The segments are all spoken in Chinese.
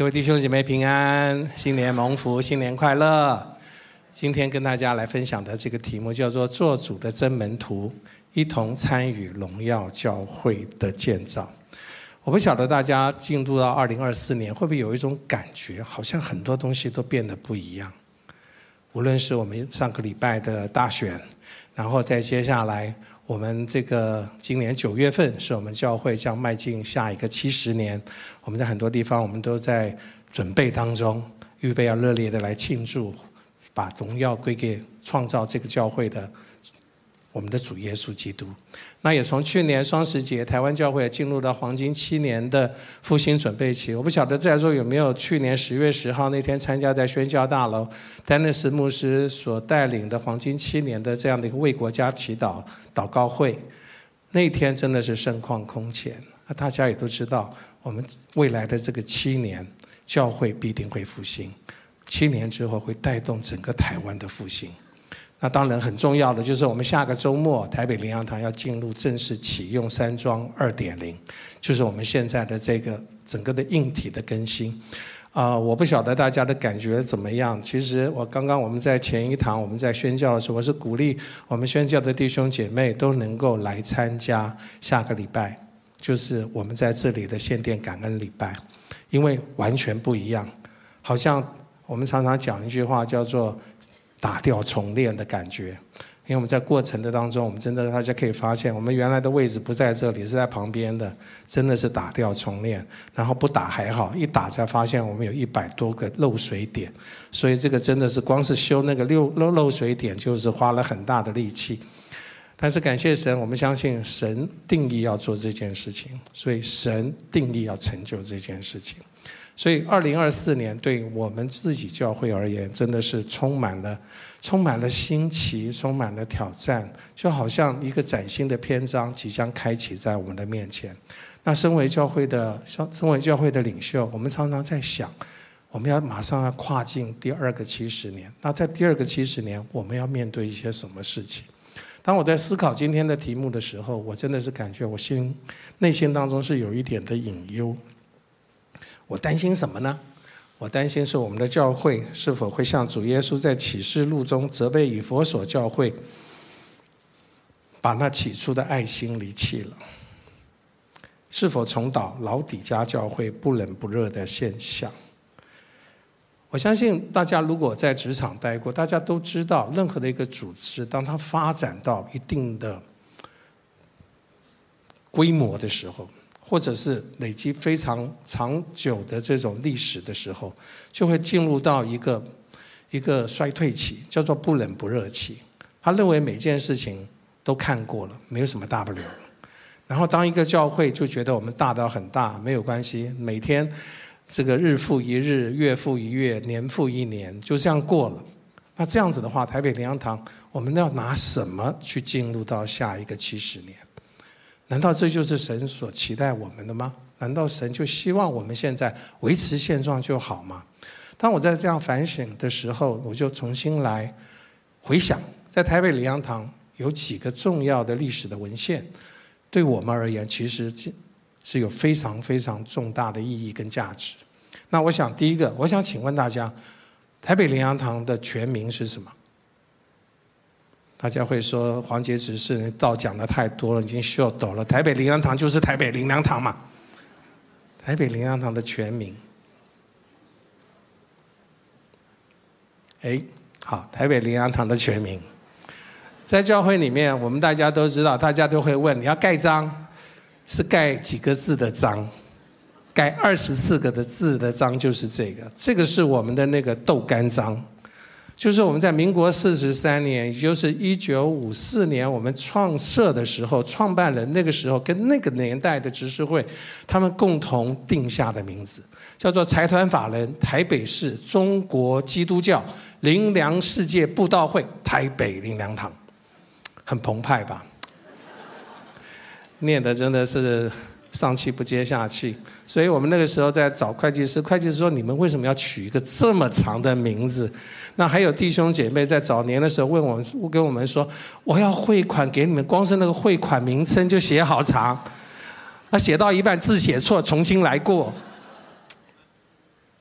各位弟兄姐妹平安，新年蒙福，新年快乐。今天跟大家来分享的这个题目叫做做主的真门徒，一同参与荣耀教会的建造。我不晓得大家进入到2024年会不会有一种感觉，好像很多东西都变得不一样。无论是我们上个礼拜的大选，然后再接下来我们这个今年9月份是我们教会将迈进下一个70年，我们在很多地方我们都在准备当中，预备要热烈的来庆祝，把荣耀归给创造这个教会的我们的主耶稣基督。那也从去年双十节，台湾教会也进入到黄金7年的复兴准备期。我不晓得在座有没有去年10月10号那天参加在宣教大楼丹尼斯牧师所带领的黄金7年的这样的一个为国家祈祷祷告会。那天真的是盛况空前，大家也都知道，我们未来的这个7年教会必定会复兴，7年之后会带动整个台湾的复兴。那当然很重要的就是我们下个周末台北灵粮堂要进入正式启用山庄 2.0， 就是我们现在的这个整个的硬体的更新。我不晓得大家的感觉怎么样。其实我们在前一堂我们在宣教的时候，我是鼓励我们宣教的弟兄姐妹都能够来参加下个礼拜，就是我们在这里的献殿感恩礼拜，因为完全不一样。好像我们常常讲一句话叫做打掉重练的感觉，因为我们在过程的当中，我们真的大家可以发现，我们原来的位置不在这里，是在旁边的，真的是打掉重练。然后不打还好，一打才发现我们有100多个漏水点，所以这个真的是光是修那个漏水点，就是花了很大的力气。但是感谢神，我们相信神定义要做这件事情，所以神定义要成就这件事情。所以2024年对我们自己教会而言，真的是充满了新奇，充满了挑战，就好像一个崭新的篇章即将开启在我们的面前。那身为教会的领袖，我们常常在想，我们马上要跨进第2个70年。那在第2个70年，我们要面对一些什么事情？当我在思考今天的题目的时候，我真的是感觉我内心当中是有一点的隐忧。我担心什么呢？我担心是我们的教会是否会像主耶稣在启示录中责备以弗所教会，把那起初的爱心离弃了，是否重蹈老底嘉教会不冷不热的现象。我相信大家如果在职场待过，大家都知道，任何的一个组织当它发展到一定的规模的时候，或者是累积非常长久的这种历史的时候，就会进入到一个衰退期，叫做不冷不热期。他认为每件事情都看过了，没有什么大不了。然后当一个教会就觉得我们大到很大，没有关系，每天这个日复一日，月复一月，年复一年，就这样过了。那这样子的话，台北灵粮堂我们要拿什么去进入到下一个70年？难道这就是神所期待我们的吗？难道神就希望我们现在维持现状就好吗？当我在这样反省的时候，我就重新来回想，在台北灵粮堂有几个重要的历史的文献，对我们而言其实是有非常非常重大的意义跟价值。那我想第一个，我想请问大家，台北灵粮堂的全名是什么？大家会说黄杰执事道讲的太多了，已经秀抖了。台北灵粮堂就是台北灵粮堂嘛。台北灵粮堂的全名，好，台北灵粮堂的全名，在教会里面，我们大家都知道，大家都会问，你要盖章，是盖几个字的章？盖24个的字的章就是这个，这个是我们的那个豆干章。就是我们在民国43年，也就是1954年，我们创社的时候，创办人那个时候跟那个年代的执事会，他们共同定下的名字，叫做财团法人台北市中国基督教灵粮世界布道会台北灵粮堂，很澎湃吧？念的真的是上气不接下气。所以我们那个时候在找会计师，会计师说你们为什么要取一个这么长的名字？那还有弟兄姐妹在早年的时候跟我们说，我要汇款给你们，光是那个汇款名称就写好长，那写到一半字写错，重新来过。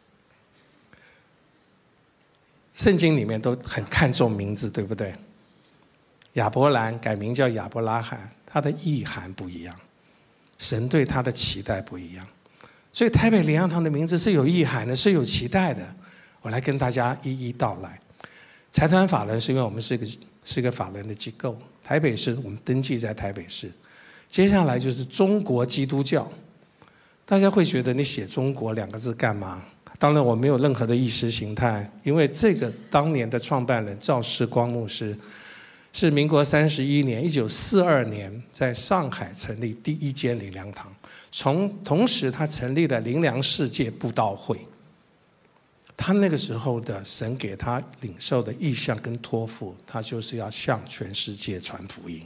圣经里面都很看重名字，对不对？亚伯兰改名叫亚伯拉罕，他的意涵不一样，神对他的期待不一样。所以台北灵粮堂的名字是有意涵的，是有期待的。我来跟大家一一道来。财团法人是因为我们是一个法人的机构，台北市我们登记在台北市。接下来就是中国基督教，大家会觉得你写中国2个字干嘛？当然我没有任何的意识形态，因为这个当年的创办人赵世光牧师是民国31年1942年在上海成立第一间灵粮堂，同时他成立了灵粮世界布道会。他那个时候的神给他领受的意向跟托付，他就是要向全世界传福音。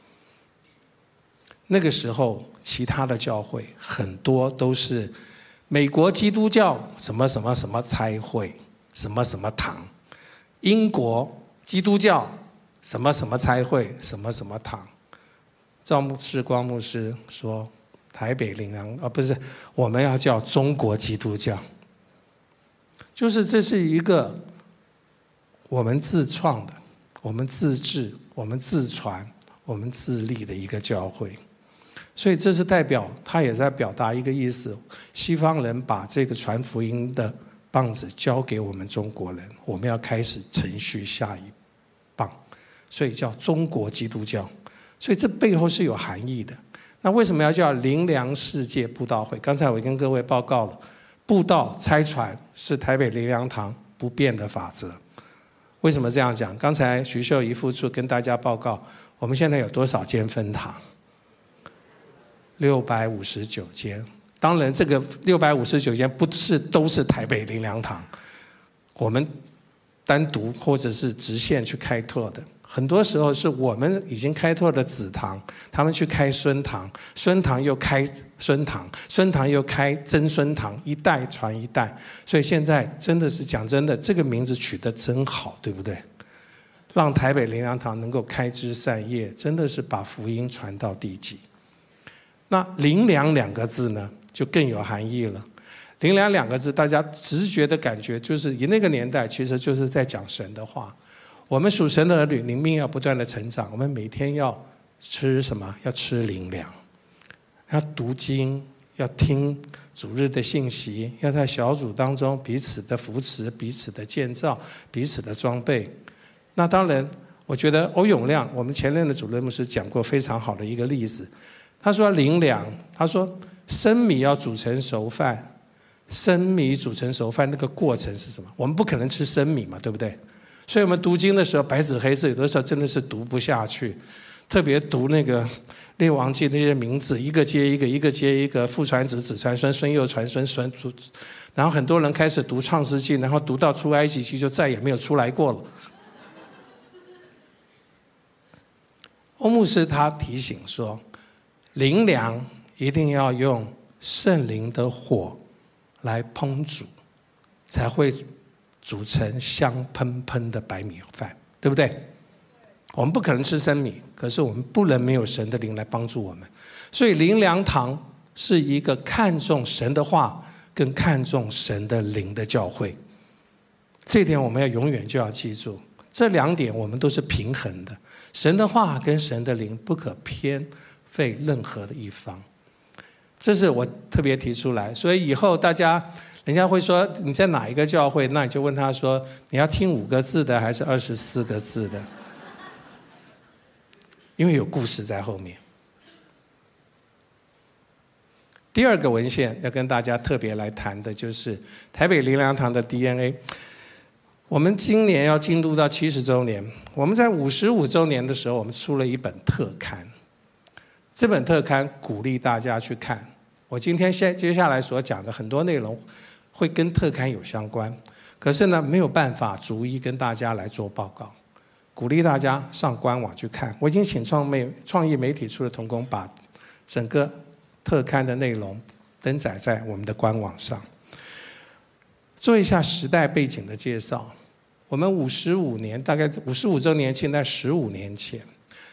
那个时候其他的教会很多都是美国基督教什么什么什么差会什么什么堂，英国基督教什么什么差会什么什么堂。赵世光牧师说台北灵粮不是，我们要叫中国基督教，就是这是一个我们自创的，我们自治，我们自传，我们自立的一个教会。所以这是代表，他也在表达一个意思，西方人把这个传福音的棒子交给我们中国人，我们要开始承续下一棒，所以叫中国基督教。所以这背后是有含义的。那为什么要叫灵粮世界布道会？刚才我跟各位报告了，布道差传是台北灵粮堂不变的法则。为什么这样讲？刚才徐秀仪副处跟大家报告，我们现在有多少间分堂？659间。当然这个659间不是都是台北灵粮堂，我们单独或者是直线去开拓的，很多时候是我们已经开拓的子堂，他们去开孙堂，孙堂又开孙堂，孙堂又开曾孙堂，一代传一代。所以现在真的是讲真的，这个名字取得真好，对不对？让台北灵粮堂能够开枝散叶，真的是把福音传到地极。那灵粮2个字呢，就更有含义了。灵粮2个字，大家直觉的感觉就是以那个年代，其实就是在讲神的话。我们属神的儿女，灵命要不断的成长。我们每天要吃什么？要吃灵粮，要读经，要听主日的信息，要在小组当中彼此的扶持、彼此的建造、彼此的装备。那当然，我觉得欧永亮，我们前任的主任牧师讲过非常好的一个例子。他说灵粮，他说生米要煮成熟饭，生米煮成熟饭那个过程是什么？我们不可能吃生米嘛，对不对？所以我们读经的时候，白纸黑字，有的时候真的是读不下去，特别读那个列王记那些名字，一个接一个，一个接一个，父传子，子传孙，孙又传孙，孙然后很多人开始读创世纪，然后读到出埃及记就再也没有出来过了。欧牧师他提醒说，灵粮一定要用圣灵的火来烹煮，才会煮成香喷喷的白米饭，对不对？我们不可能吃生米，可是我们不能没有神的灵来帮助我们。所以灵粮堂是一个看重神的话跟看重神的灵的教会，这点我们要永远就要记住。这2点我们都是平衡的，神的话跟神的灵不可偏废任何的一方，这是我特别提出来。所以以后大家人家会说你在哪一个教会，那你就问他说你要听5个字的还是24个字的，因为有故事在后面。第2个文献要跟大家特别来谈的就是台北灵粮堂的 DNA。 我们今年要进入到70周年，我们在55周年的时候，我们出了一本特刊。这本特刊鼓励大家去看。我今天接下来所讲的很多内容会跟特刊有相关，可是呢没有办法逐一跟大家来做报告，鼓励大家上官网去看。我已经请创意媒体处的同工把整个特刊的内容登载在我们的官网上。做一下时代背景的介绍。我们55年，大概55周年庆在15年前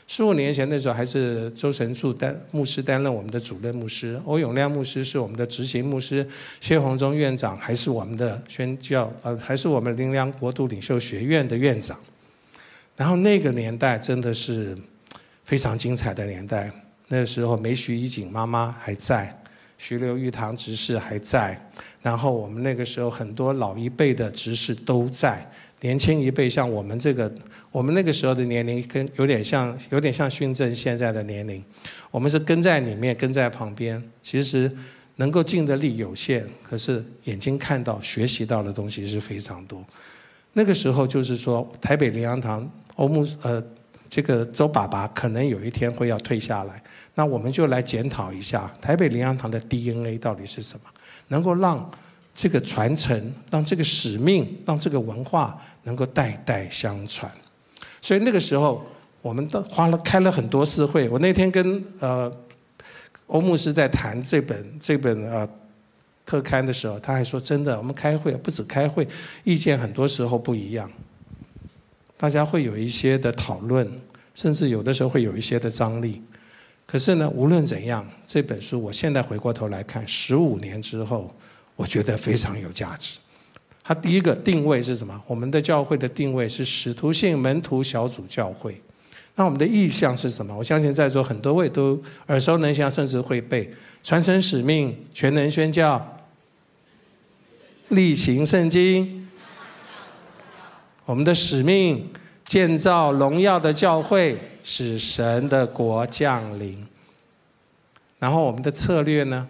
15年前那时候还是周神柱牧师担任我们的主任牧师，欧永亮牧师是我们的执行牧师，谢宏忠院长还是我们的宣教还是我们灵粮国度领袖学院的院长。然后那个年代真的是非常精彩的年代，那时候梅徐一景妈妈还在，徐流玉堂执事还在，然后我们那个时候很多老一辈的执事都在。年轻一辈像我们那个时候的年龄有点像训政现在的年龄，我们是跟在里面，跟在旁边，其实能够尽的力有限，可是眼睛看到、学习到的东西是非常多。那个时候就是说，台北灵粮堂这个周爸爸可能有一天会要退下来，那我们就来检讨一下台北灵粮堂的 DNA 到底是什么，能够让这个传承，让这个使命，让这个文化能够代代相传。所以那个时候我们都开了很多次会。我那天跟欧牧师在谈这本特刊的时候，他还说真的，我们开会不止开会，意见很多时候不一样，大家会有一些的讨论，甚至有的时候会有一些的张力。可是呢，无论怎样，这本书我现在回过头来看，15年之后我觉得非常有价值。它第一个定位是什么？我们的教会的定位是使徒性门徒小组教会。那我们的意向是什么？我相信在座很多位都耳熟能详，甚至会背：传承使命，全能宣教，力行圣经。我们的使命，建造荣耀的教会，使神的国降临。然后我们的策略呢？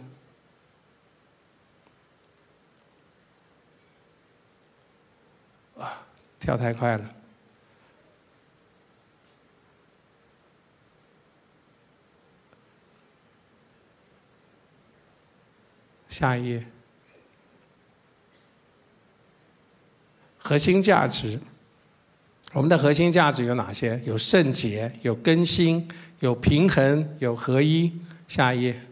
跳太快了。下一页。核心价值。我们的核心价值有哪些？有圣洁，有更新，有平衡，有合一。下一页。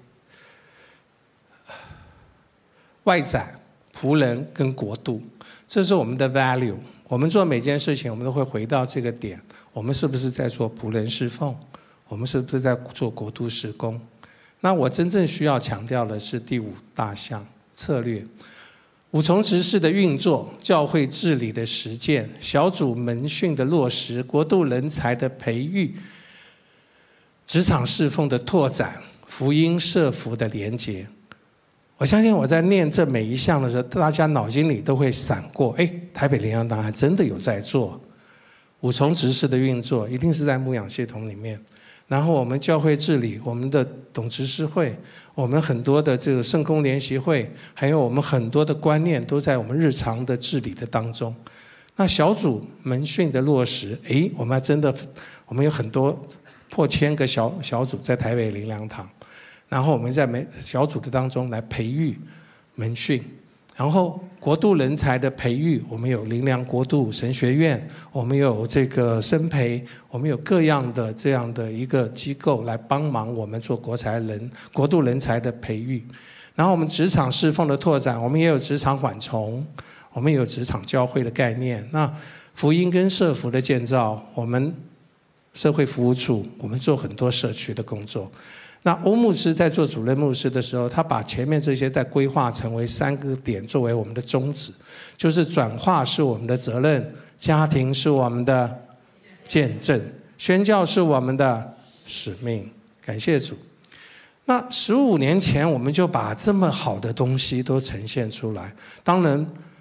外展、仆人跟国度，这是我们的 value。我们做每件事情，我们都会回到这个点：我们是不是在做仆人侍奉？我们是不是在做国度事工？那我真正需要强调的是第5大项策略：五重执事的运作、教会治理的实践、小组门训的落实、国度人才的培育、职场侍奉的拓展、福音社福的连结。我相信我在念这每一项的时候，大家脑筋里都会闪过：台北灵粮堂还真的有在做五重执事的运作，一定是在牧养系统里面。然后我们教会治理，我们的董执事会，我们很多的这个圣工联席会，还有我们很多的观念都在我们日常的治理的当中。那小组门训的落实，我们还真的，我们有很多破1000个小组在台北灵粮堂。然后我们在小组的当中来培育门训，然后国度人才的培育，我们有灵粮国度神学院，我们有这个生培，我们有各样的这样的一个机构来帮忙我们做国度人才的培育。然后我们职场侍奉的拓展，我们也有职场缓冲，我们也有职场教会的概念。那福音跟社福的建造，我们社会服务处，我们做很多社区的工作。那欧牧师在做主任牧师的时候，他把前面这些再规划成为3个点作为我们的宗旨，就是转化是我们的责任，家庭是我们的见证，宣教是我们的使命。感谢主。那15年前我们就把这么好的东西都呈现出来，当然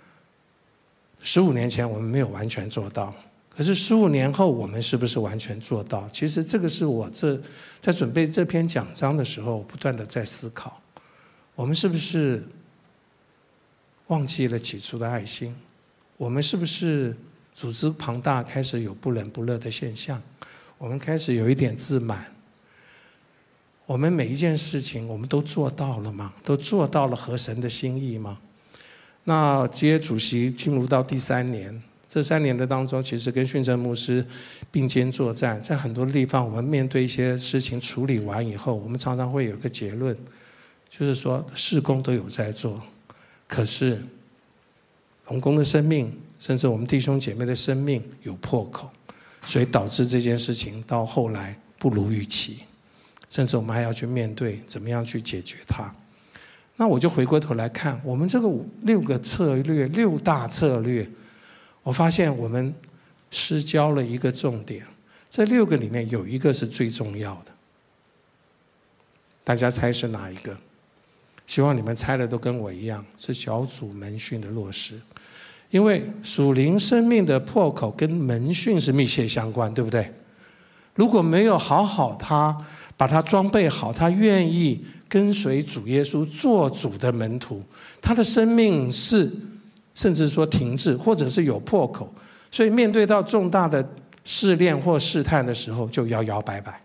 15年前我们没有完全做到，可是15年后我们是不是完全做到？其实这个是我在准备这篇讲章的时候不断的在思考，我们是不是忘记了起初的爱心？我们是不是组织庞大，开始有不冷不热的现象？我们开始有一点自满？我们每一件事情我们都做到了吗？都做到了合神的心意吗？那接主席进入到第3年，这3年的当中，其实跟训政牧师并肩作战，在很多地方我们面对一些事情处理完以后，我们常常会有一个结论，就是说事工都有在做，可是同工的生命，甚至我们弟兄姐妹的生命有破口，所以导致这件事情到后来不如预期，甚至我们还要去面对怎么样去解决它。那我就回过头来看我们这个6个策略，6大策略，我发现我们失焦了一个重点，这6个里面有一个是最重要的，大家猜是哪一个？希望你们猜的都跟我一样，是小组门训的落实。因为属灵生命的破口跟门训是密切相关，对不对？如果没有好好把他装备好，他愿意跟随主耶稣做主的门徒，他的生命是甚至说停滞，或者是有破口，所以面对到重大的试炼或试探的时候，就摇摇摆摆。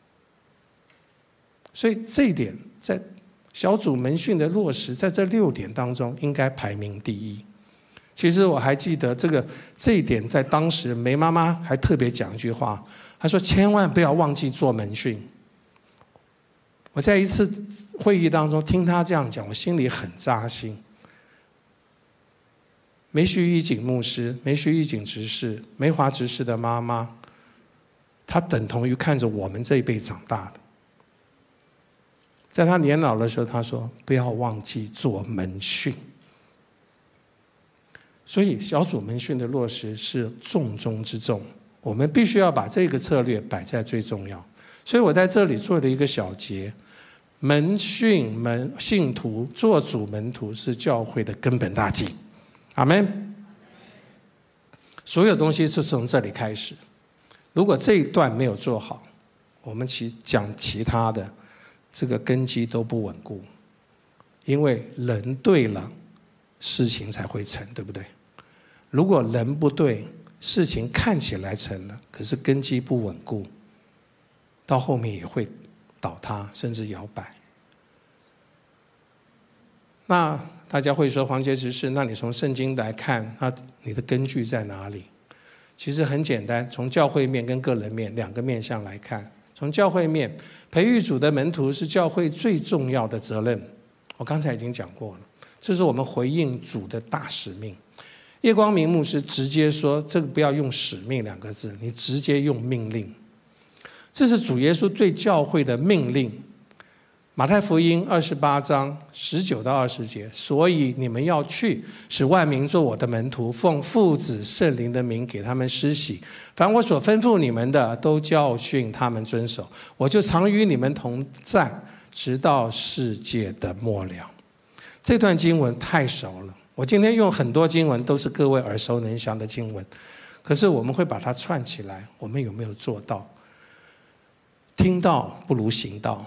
所以这一点在小组门训的落实，在这6点当中应该排名第一。其实我还记得这一点，在当时梅妈妈还特别讲一句话，她说千万不要忘记做门训。我在一次会议当中听她这样讲，我心里很扎心。梅徐一景牧师、梅徐一景执事、梅华执事的妈妈，她等同于看着我们这一辈长大的。在她年老的时候，她说不要忘记做门训。所以小组门训的落实是重中之重，我们必须要把这个策略摆在最重要。所以我在这里做了一个小结，门训信徒做主门徒是教会的根本大计。阿们。所有东西是从这里开始，如果这一段没有做好，我们讲其他的这个根基都不稳固。因为人对了，事情才会成，对不对？如果人不对，事情看起来成了，可是根基不稳固，到后面也会倒塌，甚至摇摆。那大家会说，黄杰执事，那你从圣经来看，你的根据在哪里？其实很简单，从教会面跟个人面2个面向来看。从教会面，培育主的门徒是教会最重要的责任。我刚才已经讲过了，这是我们回应主的大使命。叶光明牧师直接说，这个不要用使命2个字，你直接用命令。这是主耶稣对教会的命令。马太福音28章19到20节，所以你们要去，使万民做我的门徒，奉父子圣灵的名给他们施洗，凡我所吩咐你们的，都教训他们遵守，我就常与你们同在，直到世界的末了。这段经文太熟了，我今天用很多经文都是各位耳熟能详的经文，可是我们会把它串起来，我们有没有做到？听到不如行道，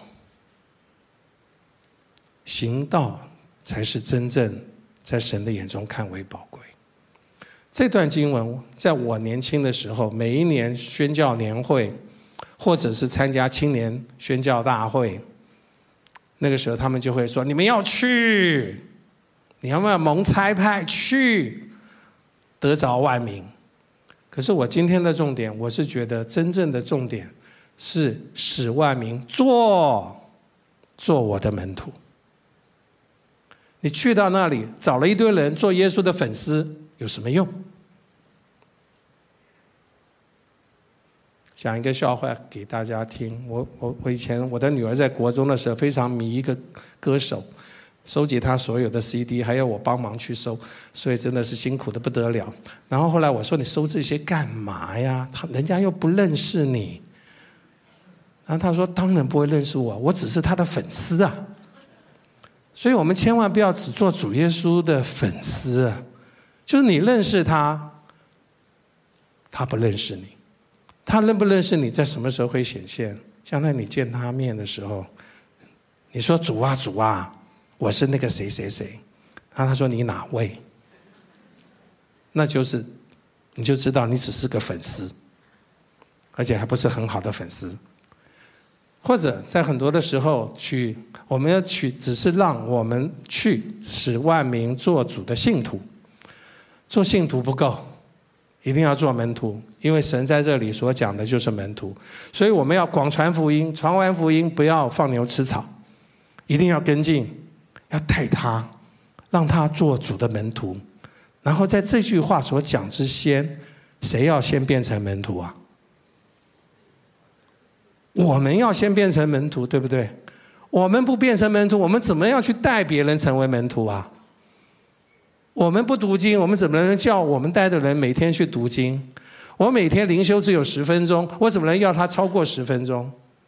行道才是真正在神的眼中看为宝贵。这段经文在我年轻的时候，每一年宣教年会，或者是参加青年宣教大会，那个时候他们就会说，你们要去，你要不要蒙差派去，得着万民。可是我今天的重点，我是觉得真正的重点是使万民做我的门徒。你去到那里找了一堆人做耶稣的粉丝，有什么用？讲一个笑话给大家听。我以前我的女儿在国中的时候非常迷一个歌手，收集他所有的 CD， 还要我帮忙去收，所以真的是辛苦的不得了。然后后来我说，你收这些干嘛呀？人家又不认识你。然后他说，当然不会认识我，我只是他的粉丝啊。所以我们千万不要只做主耶稣的粉丝啊，就是你认识他，他不认识你。他认不认识你，在什么时候会显现？将来你见他面的时候，你说主啊主啊，我是那个谁谁谁，然后他说你哪位？那就是你就知道你只是个粉丝，而且还不是很好的粉丝。或者在很多的时候我们要只是让我们去使万民做主的信徒。做信徒不够，一定要做门徒，因为神在这里所讲的就是门徒。所以我们要广传福音，传完福音不要放牛吃草，一定要跟进，要带他，让他做主的门徒。然后在这句话所讲之先，谁要先变成门徒啊？ 我们要先变成门徒，对不对？我们不变成门徒，我们怎么样去带别人成为门徒啊？我们不读经，我们怎么能叫我们带的人每天去读经？我每天灵修只有10分钟，我怎么能要他超过10分钟？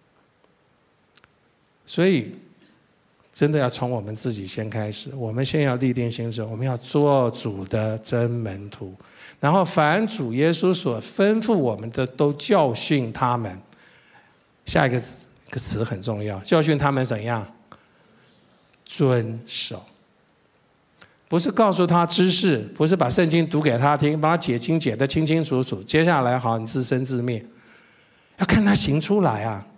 所以真的要从我们自己先开始，我们先要立定心志，我们要做主的真门徒，然后凡主耶稣所吩咐我们的，都教训他们。下一个词很重要，教训他们怎样？遵守。不是告诉他知识，不是把圣经读给他听，把他解经解得清清楚楚，接下来好你自生自灭，要看他行出来啊。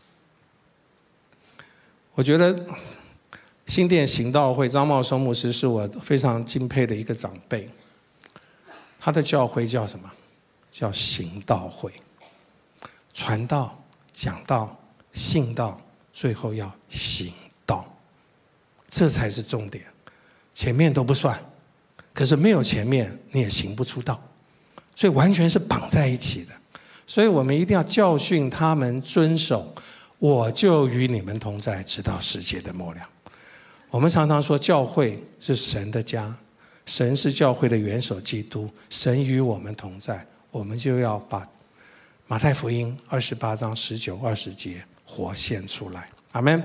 我觉得新店行道会张茂松牧师是我非常敬佩的一个长辈，他的教会叫什么？叫行道会，传道、讲道、信道，最后要行道，这才是重点。前面都不算，可是没有前面你也行不出道，所以完全是绑在一起的。所以我们一定要教训他们遵守，我就与你们同在，直到世界的末了。我们常常说教会是神的家，神是教会的元首基督，神与我们同在，我们就要把马太福音28章19、20节活现出来。阿们。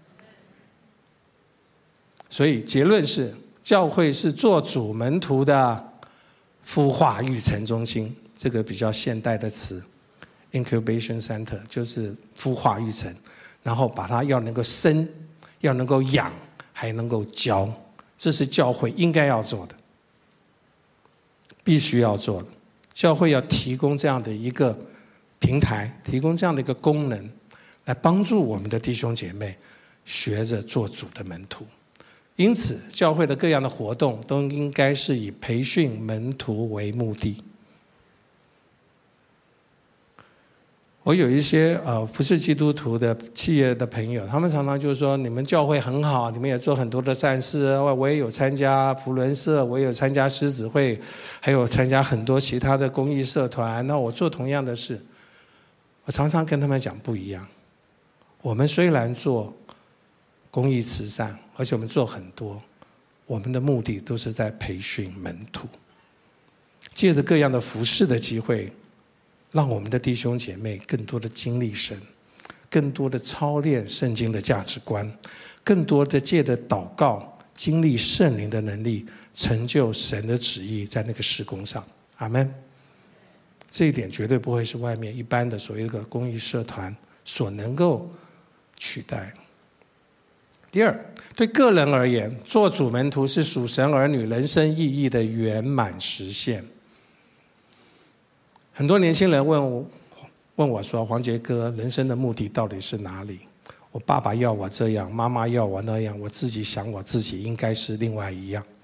所以结论是，教会是做主门徒的孵化育成中心，这个比较现代的词 incubation center 就是孵化育成，然后把它要能够生，要能够养，还能够教，这是教会应该要做的，必须要做的。教会要提供这样的一个平台，提供这样的一个功能，来帮助我们的弟兄姐妹学着做主的门徒。因此教会的各样的活动都应该是以培训门徒为目的。我有一些不是基督徒的企业的朋友，他们常常就说，你们教会很好，你们也做很多的善事，我也有参加福伦社，我也有参加狮子会，还有参加很多其他的公益社团，那我做同样的事。我常常跟他们讲不一样，我们虽然做公益慈善，而且我们做很多，我们的目的都是在培训门徒，借着各样的服事的机会，让我们的弟兄姐妹更多的经历神，更多的操练圣经的价值观，更多的借着祷告经历圣灵的能力，成就神的旨意在那个事工上。阿们。这一点绝对不会是外面一般的所谓的公益社团所能够取代。第二，对个人而言，做主门徒是属神儿女人生意义的圆满实现。很多年轻人问我说，黄杰哥，人生的目的到底是哪里？我爸爸要我这样，妈妈要我那样，我自己想我自己应该是另外一样。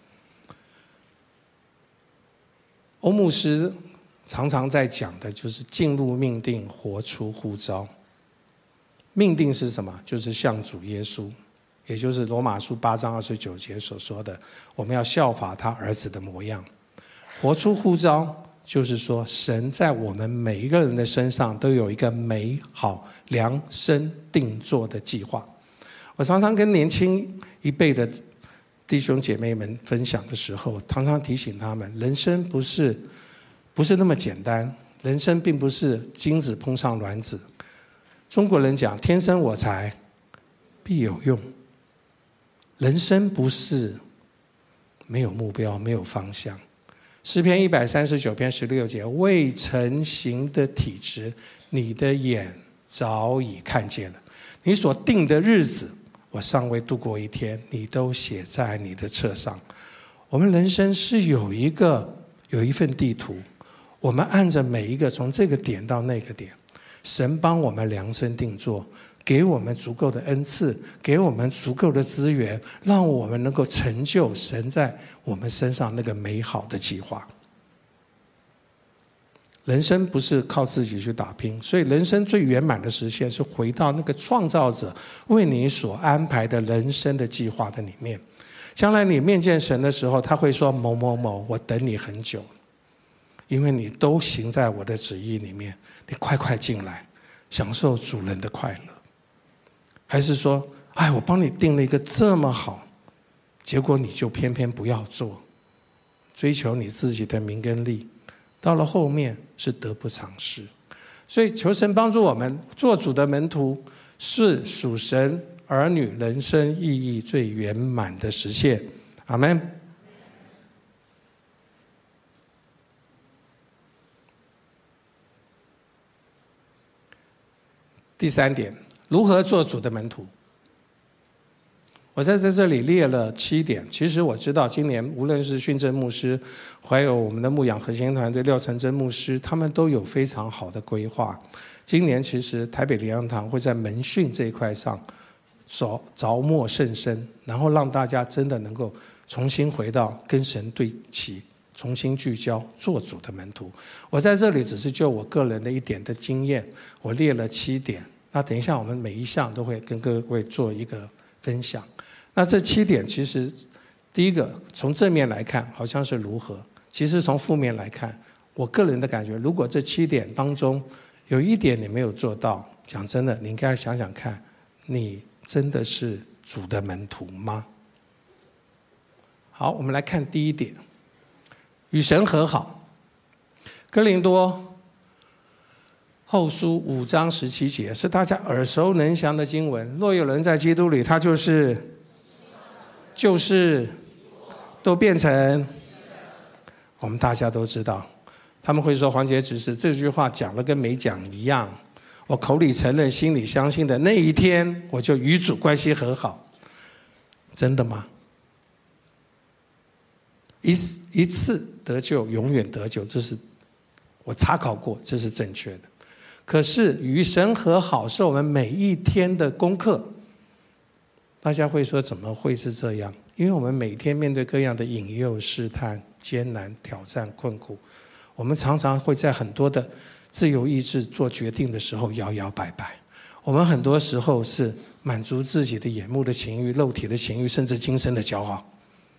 欧牧师常常在讲的就是进入命定，活出呼召。命定是什么？就是像主耶稣，也就是罗马书8章29节所说的，我们要效法他儿子的模样。活出呼召就是说，神在我们每一个人的身上都有一个美好量身定做的计划。我常常跟年轻一辈的弟兄姐妹们分享的时候，常常提醒他们，人生不是那么简单，人生并不是精子碰上卵子。中国人讲天生我材必有用，人生不是没有目标，没有方向。诗篇139篇16节，未成形的体质，你的眼早已看见了，你所定的日子，我尚未度过一天，你都写在你的册上。我们人生是有一份地图，我们按着每一个从这个点到那个点，神帮我们量身定做，给我们足够的恩赐，给我们足够的资源，让我们能够成就神在我们身上那个美好的计划。人生不是靠自己去打拼，所以人生最圆满的实现是回到那个创造者为你所安排的人生的计划的里面。将来你面见神的时候，他会说，某某某，我等你很久，因为你都行在我的旨意里面，你快快进来， 享受主人的快乐？还是说，哎，我帮你定了一个这么好，结果你就偏偏不要做，追求你自己的名跟利，到了后面是得不偿失。所以求神帮助我们，做主的门徒是属神儿女人生意义最圆满的实现。阿们。第3点，如何做主的门徒？我在这里列了7点。其实我知道，今年无论是训正牧师，还有我们的牧养核心团队廖成真牧师，他们都有非常好的规划。今年其实台北灵粮堂会在门训这一块上着墨甚深，然后让大家真的能够重新回到跟神对齐，重新聚焦做主的门徒。我在这里只是就我个人的一点的经验，我列了7点。那等一下我们每一项都会跟各位做一个分享。那这7点其实第一个从正面来看好像是如何，其实从负面来看，我个人的感觉，如果这7点当中有1点你没有做到，讲真的，你应该想想看，你真的是主的门徒吗？好，我们来看第1点，与神和好。哥林多后书5章17节是大家耳熟能详的经文。若有人在基督里，他就是都变成，我们大家都知道。他们会说黄杰执事这句话讲了跟没讲一样，我口里承认心里相信的那一天，我就与主关系和好。真的吗？一次得救永远得救，这是我查考过，这是正确的。可是与神和好是我们每一天的功课。大家会说怎么会是这样？因为我们每天面对各样的引诱、试探、艰难、挑战、困苦，我们常常会在很多的自由意志做决定的时候摇摇摆摆。我们很多时候是满足自己的眼目的情欲、肉体的情欲，甚至今生的骄傲。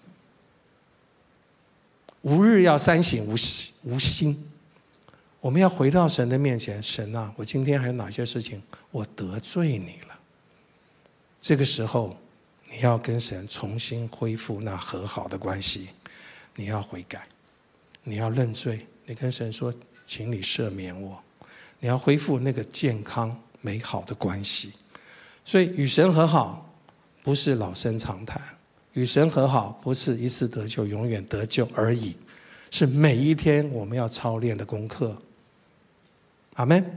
无日要三省吾心。我们要回到神的面前，神啊，我今天还有哪些事情我得罪你了？这个时候你要跟神重新恢复那和好的关系，你要悔改，你要认罪，你跟神说请你赦免我，你要恢复那个健康美好的关系。所以与神和好不是老生常谈，与神和好不是一次得救永远得救而已，是每一天我们要操练的功课。阿们。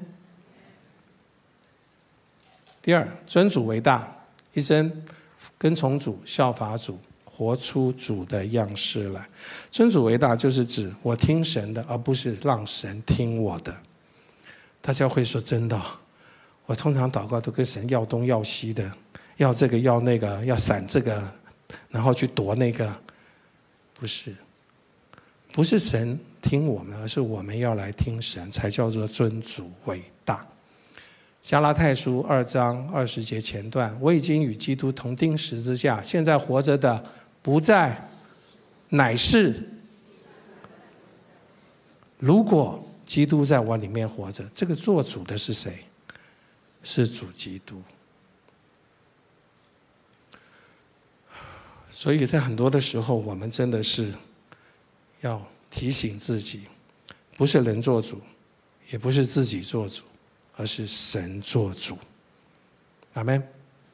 第2，尊主为大，一生跟从主，效法主，活出主的样式来。尊主为大就是指我听神的，而不是让神听我的。大家会说真的，我通常祷告都跟神要东要西的，要这个要那个，要闪这个，然后去夺那个。不是神听我们，而是我们要来听神，才叫做尊主为大。加拉太书2章20节前段，我已经与基督同钉十字架，现在活着的不再乃是，如果基督在我里面活着，这个做主的是谁？是主基督。所以在很多的时候，我们真的是要提醒自己，不是人做主，也不是自己做主，而是神做主。阿们。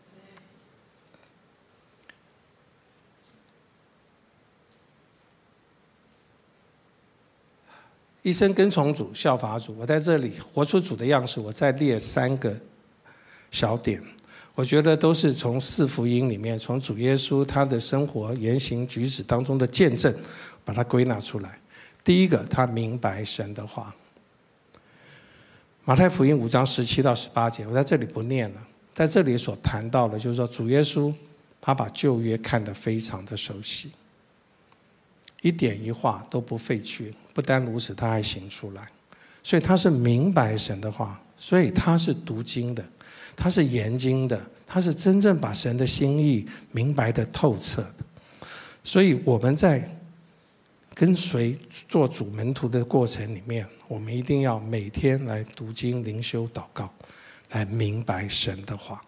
一生跟从主，效法主。我在这里活出主的样式，我再列3个小点，我觉得都是从4福音里面，从主耶稣他的生活言行举止当中的见证，把它归纳出来。第一个，他明白神的话。马太福音5章17到18节，我在这里不念了。在这里所谈到的，就是说主耶稣他把旧约看得非常的熟悉，一点一画都不废去。不单如此，他还行出来。所以他是明白神的话，所以他是读经的，他是研经的，他是真正把神的心意明白的透彻的。所以我们在跟随做主门徒的过程里面，我们一定要每天来读经、灵修、祷告， 来明白神的话。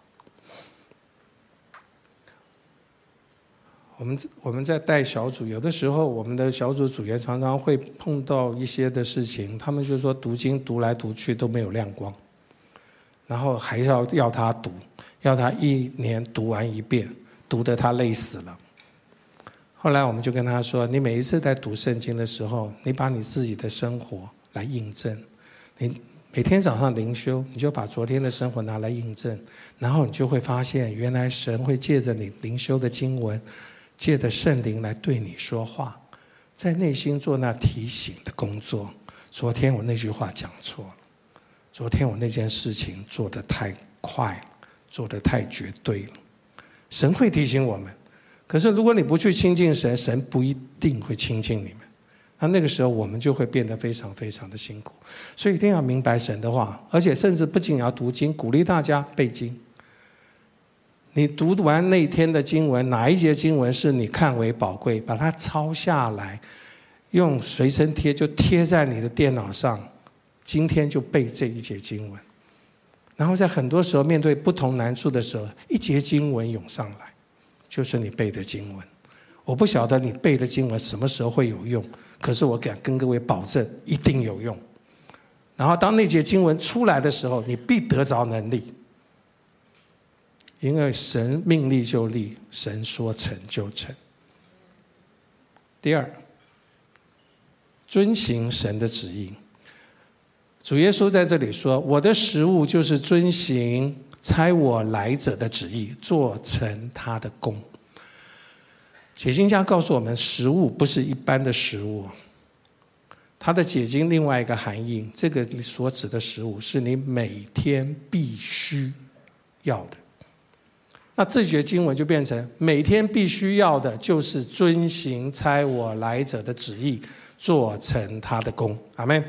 我们在带小组，有的时候我们的小组组员常常会碰到一些的事情，他们就说读经读来读去都没有亮光，然后还要他读，要他1年读完1遍，读得他累死了。后来我们就跟他说，你每一次在读圣经的时候，你把你自己的生活来印证，你每天早上灵修，你就把昨天的生活拿来印证，然后你就会发现，原来神会借着你灵修的经文，借着圣灵来对你说话，在内心做那提醒的工作。昨天我那句话讲错了，昨天我那件事情做得太快了，做得太绝对了。神会提醒我们，可是如果你不去亲近神，神不一定会亲近你们。那个时候我们就会变得非常非常的辛苦。所以一定要明白神的话，而且甚至不仅要读经，鼓励大家背经。你读完那天的经文，哪一节经文是你看为宝贵，把它抄下来，用随身贴就贴在你的电脑上，今天就背这一节经文。然后在很多时候面对不同难处的时候，一节经文涌上来，就是你背的经文。我不晓得你背的经文什么时候会有用，可是我敢跟各位保证，一定有用。然后当那节经文出来的时候，你必得着能力。因为神命立就立，神说成就成。第二，遵行神的旨意。主耶稣在这里说，我的食物就是遵行差我来者的旨意，做成他的功。解经家告诉我们，食物不是一般的食物，它的解经另外一个含义，这个所指的食物是你每天必须要的。那这节经文就变成每天必须要的就是遵行差我来者的旨意，做成他的功。阿们。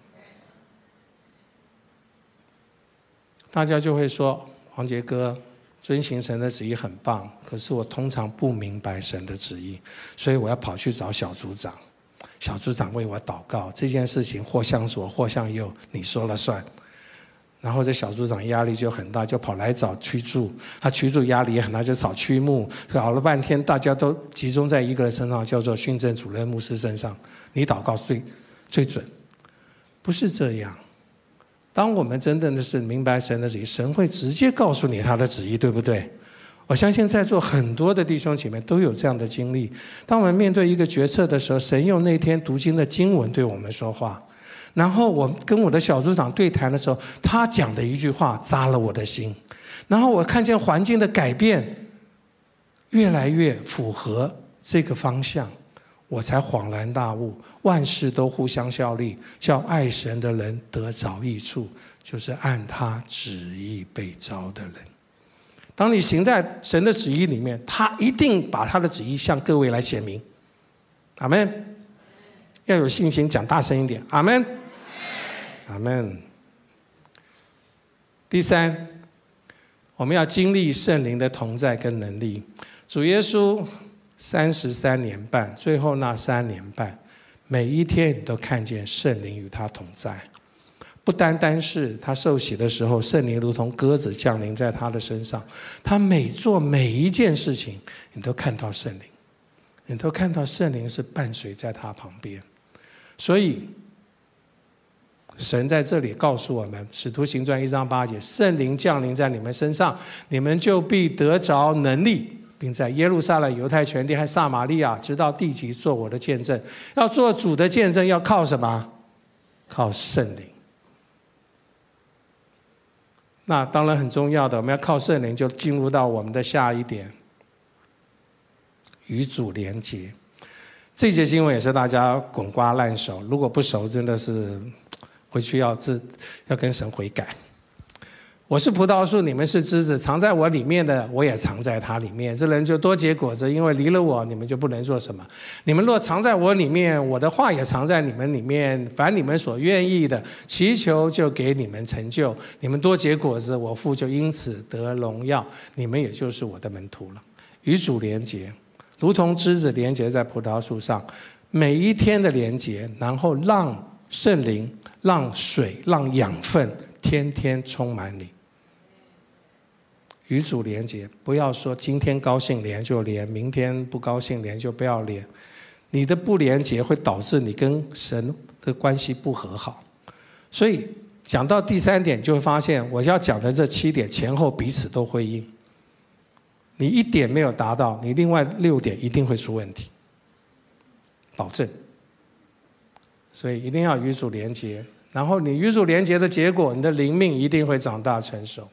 大家就会说，黄杰哥，遵行神的旨意很棒，可是我通常不明白神的旨意，所以我要跑去找小组长，小组长为我祷告，这件事情或向左或向右，你说了算。然后这小组长压力就很大，就跑来找区助，他区助压力也很大，就找区牧，搞了半天大家都集中在一个人身上，叫做训政主任牧师身上，你祷告最准。不是这样，当我们真正的是明白神的旨意，神会直接告诉你他的旨意，对不对？我相信在座很多的弟兄姐妹都有这样的经历，当我们面对一个决策的时候，神用那天读经的经文对我们说话，然后我跟我的小组长对谈的时候，他讲的一句话扎了我的心，然后我看见环境的改变越来越符合这个方向，我才恍然大悟，万事都互相效力，叫爱神的人得着益处，就是按他旨意被召的人。当你行在神的旨意里面，他一定把他的旨意向各位来显明。阿们。要有信心，讲大声一点。阿们。阿们。第三，我们要经历圣灵的同在跟能力。主耶稣33年半，最后那3年半，每一天你都看见圣灵与他同在。不单单是他受洗的时候，圣灵如同鸽子降临在他的身上，他每做每一件事情，你都看到圣灵，你都看到圣灵是伴随在他旁边。所以神在这里告诉我们，使徒行传1章8节，圣灵降临在你们身上，你们就必得着能力，并在耶路撒冷、犹太全地和撒玛利亚直到地极做我的见证。要做主的见证，要靠什么？靠圣灵。那当然很重要的，我们要靠圣灵，就进入到我们的下一点，与主连结。这节经文也是大家滚瓜烂熟，如果不熟，真的是回去要跟神悔改。我是葡萄树，你们是枝子，藏在我里面的，我也藏在他里面。这人就多结果子，因为离了我，你们就不能做什么。你们若藏在我里面，我的话也藏在你们里面。凡你们所愿意的，祈求就给你们成就。你们多结果子，我父就因此得荣耀。你们也就是我的门徒了。与主连结，如同枝子连结在葡萄树上，每一天的连结，然后让圣灵、让水、让养分天天充满你。 与主连结，不要说今天高兴连就连，明天不高兴连就不要连。你的不连结会导致你跟神的关系不和好。所以讲到第3点，就会发现我要讲的这7点前后彼此都会应。你1点没有达到，你另外6点一定会出问题，保证。所以一定要与主连结，然后你与主连结的结果，你的灵命一定会长大成熟。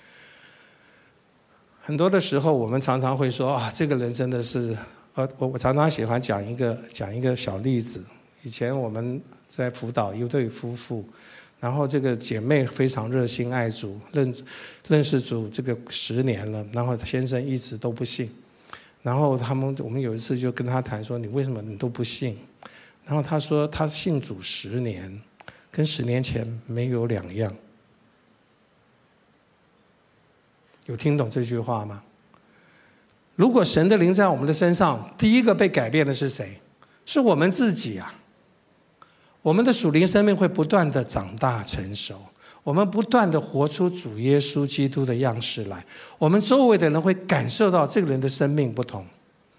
很多的时候，我们常常会说啊，这个人真的是，我常常喜欢讲一个小例子。以前我们在辅导一对夫妇，然后这个姐妹非常热心爱主，认识主这个10年了，然后先生一直都不信。然后我们有一次就跟他谈说，你为什么你都不信？然后他说他信主10年，跟10年前没有两样。有听懂这句话吗？如果神的灵在我们的身上，第一个被改变的是谁？是我们自己啊。我们的属灵生命会不断的长大成熟，我们不断的活出主耶稣基督的样式来，我们周围的人会感受到这个人的生命不同。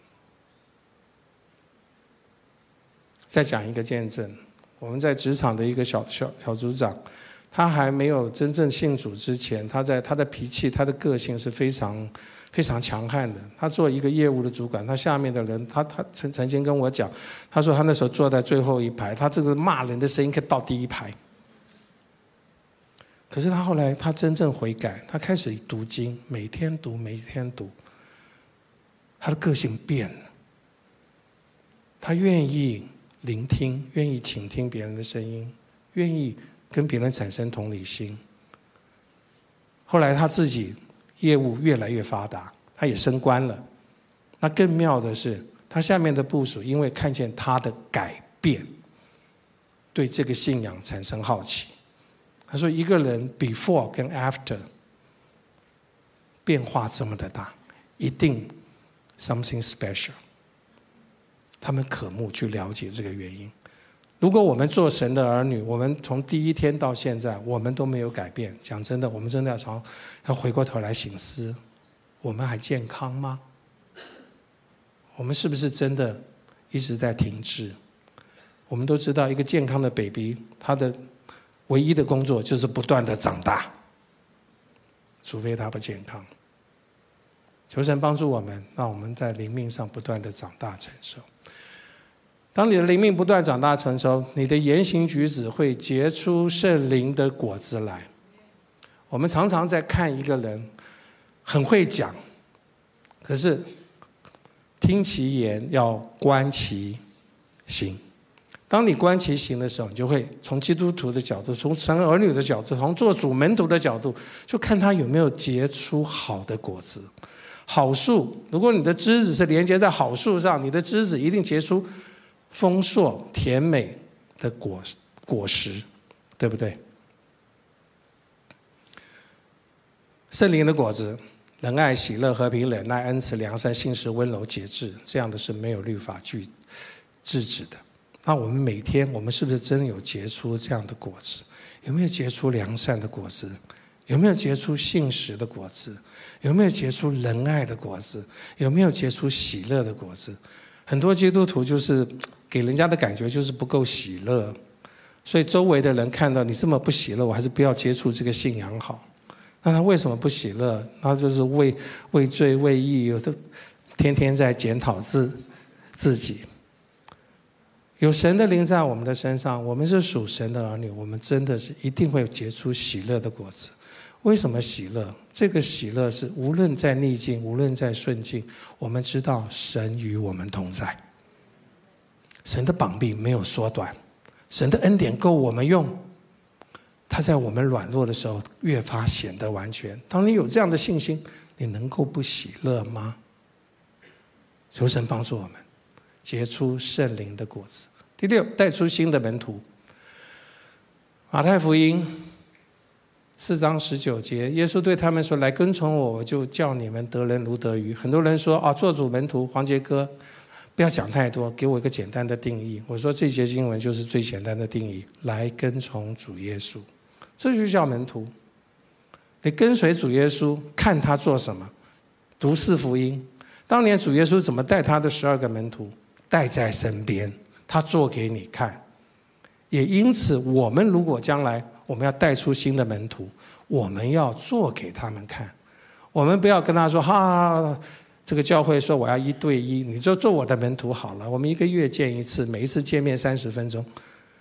再讲一个见证，我们在职场的一个小组长，他还没有真正信主之前，他的脾气、他的个性是非常非常强悍的。他做一个业务的主管，他下面的人，他曾经跟我讲，他说他那时候坐在最后一排，他这个骂人的声音可以到第一排。可是他后来他真正悔改，他开始读经，每天读，他的个性变了，他愿意聆听，愿意倾听别人的声音，愿意跟别人产生同理心。后来他自己业务越来越发达，他也升官了。那更妙的是，他下面的部属因为看见他的改变，对这个信仰产生好奇。他说一个人 before 跟 after 变化这么的大，一定 something special。他们渴慕去了解这个原因。如果我们做神的儿女，我们从第一天到现在，我们都没有改变。讲真的，我们真的要回过头来省思，我们还健康吗？我们是不是真的一直在停滞？我们都知道，一个健康的 baby， 他的唯一的工作就是不断的长大，除非他不健康。求神帮助我们，让我们在灵命上不断的长大成熟。当你的灵命不断长大成熟，你的言行举止会结出圣灵的果子来。我们常常在看一个人很会讲，可是听其言要观其行。当你观其行的时候，你就会从基督徒的角度，从神儿女的角度，从做主门徒的角度，就看他有没有结出好的果子。好树，如果你的枝子是连接在好树上，你的枝子一定结出丰硕甜美的果实，对不对？圣灵的果子，仁爱、喜乐、和平、忍耐、恩慈、良善、信实、温柔、节制，这样的是没有律法去制止的。那我们每天，我们是不是真有结出这样的果子？有没有结出良善的果子？有没有结出信实的果子？有没有结出仁爱的果子？有没有结出喜乐的果子？很多基督徒就是给人家的感觉就是不够喜乐，所以周围的人看到你这么不喜乐，我还是不要接触这个信仰好。那他为什么不喜乐？他就是畏罪畏义，有的天天在检讨自己。有神的灵在我们的身上，我们是属神的儿女，我们真的是一定会结出喜乐的果子。为什么喜乐？这个喜乐是无论在逆境，无论在顺境，我们知道神与我们同在，神的膀臂没有缩短，神的恩典够我们用，他在我们软弱的时候越发显得完全。当你有这样的信心，你能够不喜乐吗？求神帮助我们结出圣灵的果子。第6，带出新的门徒。马太福音4章19节，耶稣对他们说：“来跟从我，我就叫你们得人如得鱼。”很多人说啊，做主门徒，黄杰哥，不要讲太多，给我一个简单的定义。我说这节经文就是最简单的定义：来跟从主耶稣，这就叫门徒。 你跟随主耶稣，看他做什么，读四福音。当年主耶稣怎么带他的12个门徒带在身边，他做给你看。也因此，我们如果将来我们要带出新的门徒，我们要做给他们看。我们不要跟他说这个教会说我要1对1，你就做我的门徒好了，我们1个月见一次，每一次见面30分钟。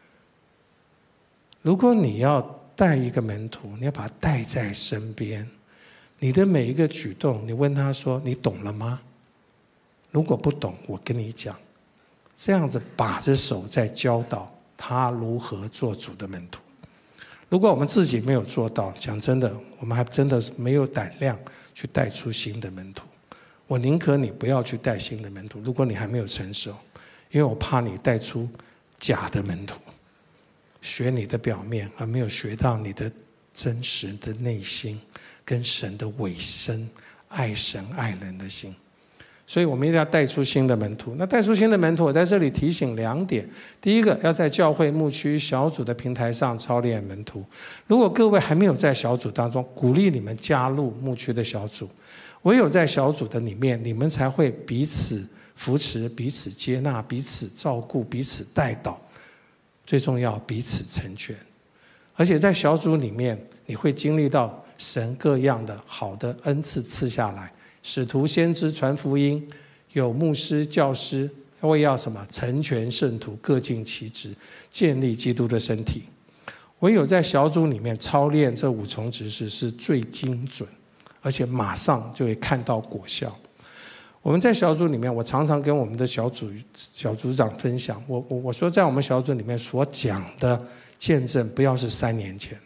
如果你要带一个门徒，你要把他带在身边，你的每一个举动，你问他说你懂了吗？如果不懂，我跟你讲，这样子把着手在教导他如何做主的门徒。如果我们自己没有做到，讲真的，我们还真的没有胆量去带出新的门徒。我宁可你不要去带新的门徒，如果你还没有成熟，因为我怕你带出假的门徒，学你的表面，而没有学到你的真实的内心跟神的委身，爱神爱人的心。所以我们一定要带出新的门徒。那带出新的门徒，我在这里提醒2点。第一个，要在教会牧区小组的平台上操练门徒。如果各位还没有在小组当中，鼓励你们加入牧区的小组。唯有在小组的里面，你们才会彼此扶持、彼此接纳、彼此照顾、彼此带导，最重要彼此成全。而且在小组里面，你会经历到神各样的好的恩赐赐下来，使徒先知传福音，有牧师教师，为要什么？成全圣徒，各尽其职，建立基督的身体。唯有在小组里面操练这5重职事是最精准，而且马上就会看到果效。我们在小组里面，我常常跟我们的小组长分享，我说在我们小组里面所讲的见证，不要是3年前。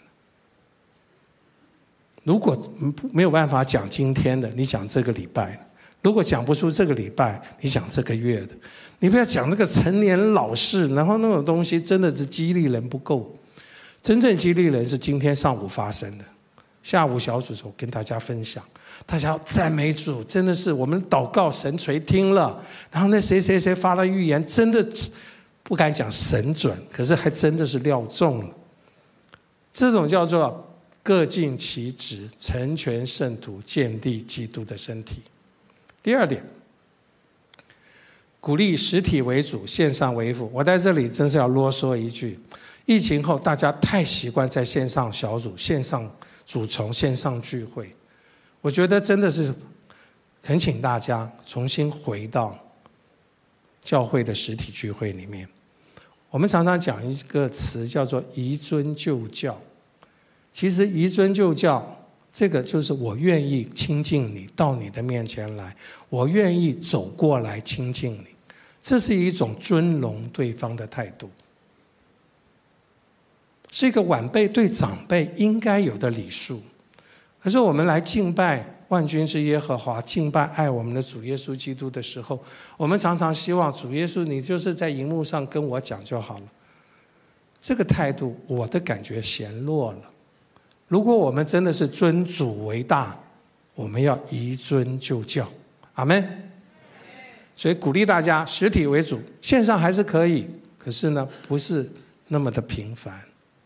如果没有办法讲今天的，你讲这个礼拜；如果讲不出这个礼拜，你讲这个月的。你不要讲那个陈年老事，然后那种东西真的是激励人不够。真正激励人是今天上午发生的。下午小组的时候跟大家分享，大家赞美主，真的是我们祷告神垂听了，然后那谁谁谁发了预言，真的不敢讲神准，可是还真的是料中了。这种叫做各尽其职，成全圣徒，建立基督的身体。第2点，鼓励实体为主，线上为辅。我在这里真是要啰嗦一句，疫情后大家太习惯在线上小组、线上主从、线上聚会，我觉得真的是恳请大家重新回到教会的实体聚会里面。我们常常讲一个词叫做移尊就教，其实移尊就教这个就是我愿意亲近你，到你的面前来，我愿意走过来亲近你，这是一种尊荣对方的态度，是一个晚辈对长辈应该有的礼数。可是我们来敬拜万军之耶和华，敬拜爱我们的主耶稣基督的时候，我们常常希望主耶稣你就是在荧幕上跟我讲就好了。这个态度我的感觉显弱了。如果我们真的是尊主为大，我们要移尊就教。阿们。所以鼓励大家实体为主，线上还是可以，可是呢不是那么的频繁。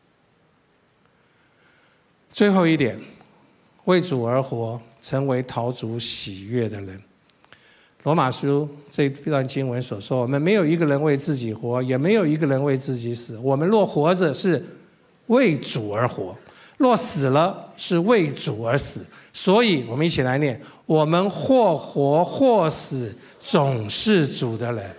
最后一点，为主而活，成为讨主喜悦的人。罗马书这段经文所说，我们没有一个人为自己活，也没有一个人为自己死。我们若活着是为主而活，若死了是为主而死。所以我们一起来念，我们或活或死，总是主的人。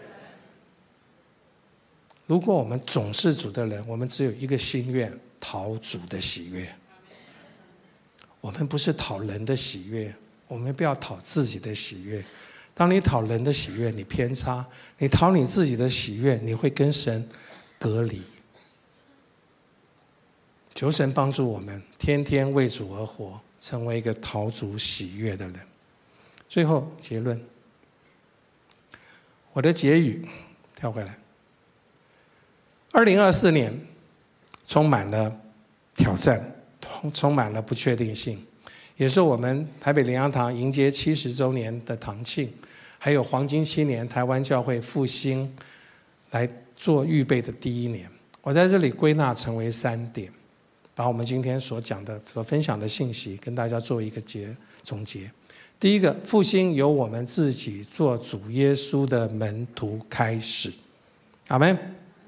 如果我们总是主的人，我们只有一个心愿，讨主的喜悦。我们不是讨人的喜悦，我们不要讨自己的喜悦。当你讨人的喜悦，你偏差；你讨你自己的喜悦，你会跟神隔离。求神帮助我们，天天为主而活，成为一个讨主喜悦的人。最后结论，我的结语跳回来。2024年充满了挑战，充满了不确定性，也是我们台北灵粮堂迎接70周年的堂庆，还有黄金7年台湾教会复兴来做预备的第1年。我在这里归纳成为3点。 把我们今天所讲的、所分享的信息跟大家做一个总结。第一个，复兴由我们自己做主耶稣的门徒开始。阿们。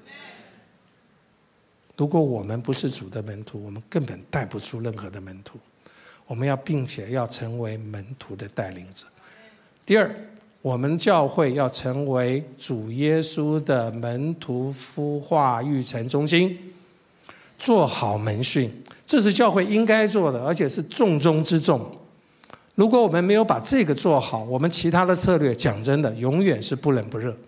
如果我们不是主的门徒，我们根本带不出任何的门徒。我们并且要成为门徒的带领者。第二，我们教会要成为主耶稣的门徒孵化育成中心，做好门训，这是教会应该做的，而且是重中之重。如果我们没有把这个做好，我们其他的策略，讲真的，永远是不冷不热。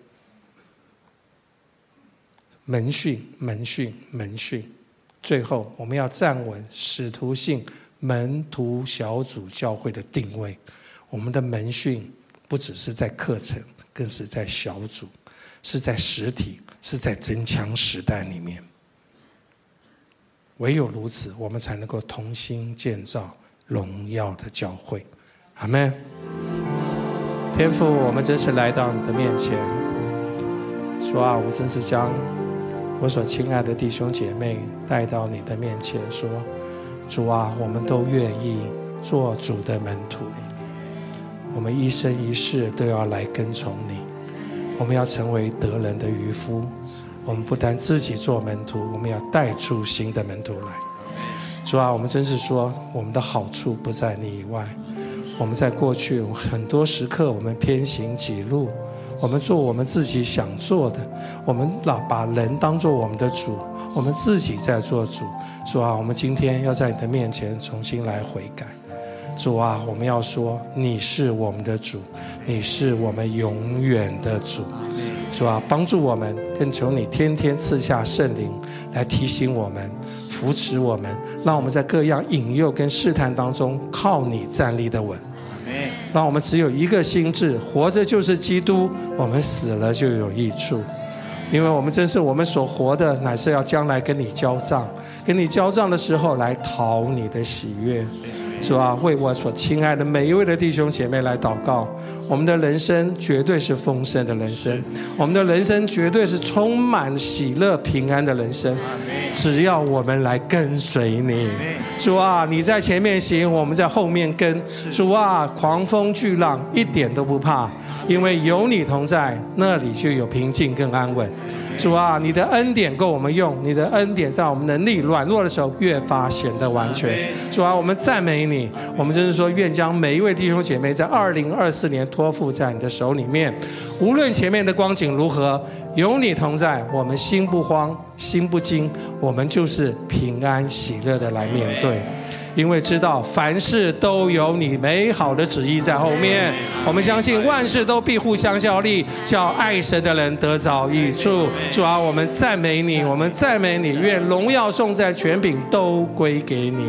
门训，门训，门训，最后我们要站稳使徒性门徒小组教会的定位。我们的门训不只是在课程，更是在小组，是在实体，是在真枪实弹里面。唯有如此，我们才能够同心建造荣耀的教会。阿们。天父，我们真是来到你的面前，说啊，我真是将我所亲爱的弟兄姐妹带到你的面前，说，主啊，我们都愿意做主的门徒，我们一生一世都要来跟从你，我们要成为得人的渔夫。我们不但自己做门徒，我们要带出新的门徒来。主啊，我们真是说，我们的好处不在你以外。我们在过去很多时刻，我们偏行己路，我们做我们自己想做的，我们老把人当作我们的主，我们自己在做主。主啊，我们今天要在你的面前重新来悔改。主啊，我们要说，你是我们的主，你是我们永远的主。主啊，帮助我们，更求你天天赐下圣灵来提醒我们，扶持我们，让我们在各样引诱跟试探当中靠你站立的稳。让我们只有一个心志，活着就是基督，我们死了就有益处。因为我们真是我们所活的，乃是要将来跟你交账，跟你交账的时候来讨你的喜悦。主啊，为我所亲爱的每一位的弟兄姐妹来祷告。我们的人生绝对是丰盛的人生，我们的人生绝对是充满喜乐平安的人生，只要我们来跟随你。主啊，你在前面行，我们在后面跟。主啊，狂风巨浪一点都不怕，因为有你同在，那里就有平静跟安稳。主啊，你的恩典够我们用，你的恩典在我们能力软弱的时候越发显得完全。主啊，我们赞美你，我们真是说，愿将每一位弟兄姐妹在2024年托付在你的手里面，无论前面的光景如何，有你同在，我们心不慌心不惊，我们就是平安喜乐的来面对。因为知道凡事都有你美好的旨意在后面，我们相信万事都必互相效力，叫爱神的人得着益处。主啊，我们赞美你，我们赞美你，愿荣耀颂赞权柄都归给你。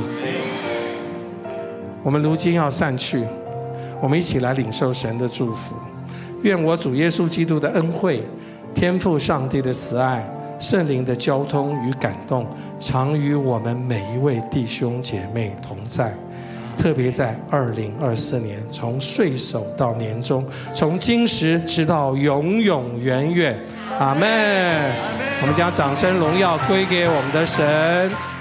我们如今要散去，我们一起来领受神的祝福。愿我主耶稣基督的恩惠，天父上帝的慈爱，圣灵的交通与感动，常与我们每一位弟兄姐妹同在。特别在2024年，从岁首到年终，从今时直到永永远远。阿们。我们将掌声荣耀归给我们的神。